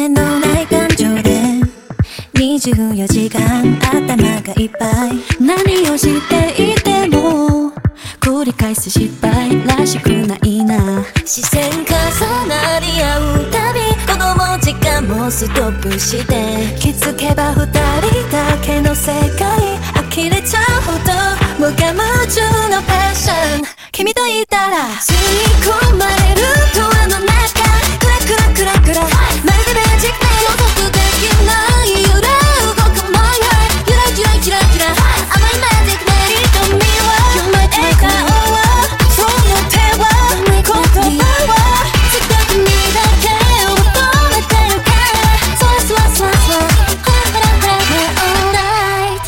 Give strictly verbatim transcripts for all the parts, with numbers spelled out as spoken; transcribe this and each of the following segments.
目のない感情でにじゅうよじかん頭がいっぱい。何をしていても繰り返す失敗らしくないな。視線重なり合うたびこの時間もストップして、気づけば二人だけの世界、呆れちゃうほど無我夢中のパッション。君といたら吸い込まれるドアの中、クラクラクラクラ、まるでマジックで予測できない揺れ動く My heart、 揺ら揺らキラキラ、甘いマジックメリットミラー、笑顔はその手は言葉はずっと君だけを求めてるから、そわそわそわそわ、ほらほらほらほら All night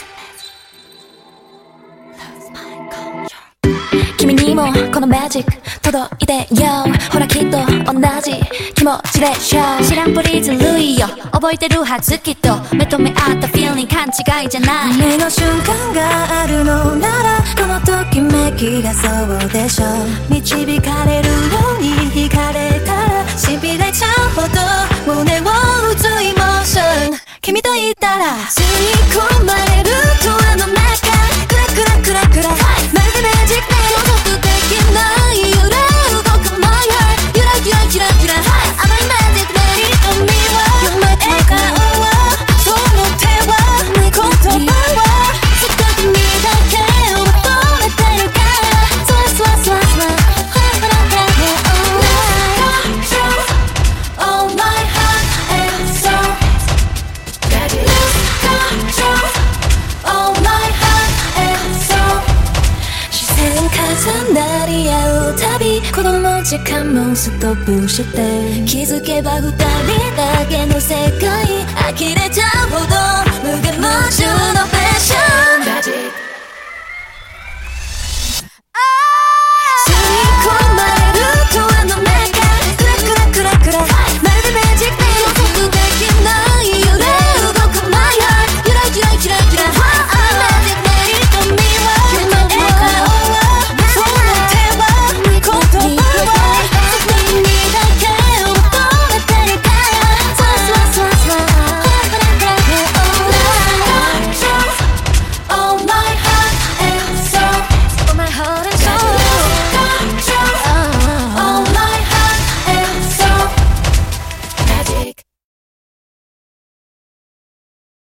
Lose my control。 君にもこのマジック届いてよ、ほらきっと同じ気持ちでしょ。知らんぷりずるいよ、覚えてるはずきっと、目と目合った feeling 勘違いじゃない。夢の瞬間があるのならこのときめきがそうでしょう。導かれるように惹かれたら痺れちゃうほど胸を打つイモーション。君といたら吸い込まれるドアの中、クラクラクラクラ、まるでマジックで予測できない揺れ動く My heart、 揺ら揺らキラキラ、甘いマジックメリットミラー、笑顔はその手は言葉はずっと君だけを求めてるから、そわそわそわそわ、ほらほらほらほら All night All my heart and soul Lose control All my heart and soul。 視線重なり合うたびこの時間もストップして、気づけば二人だけの世界、呆れちゃ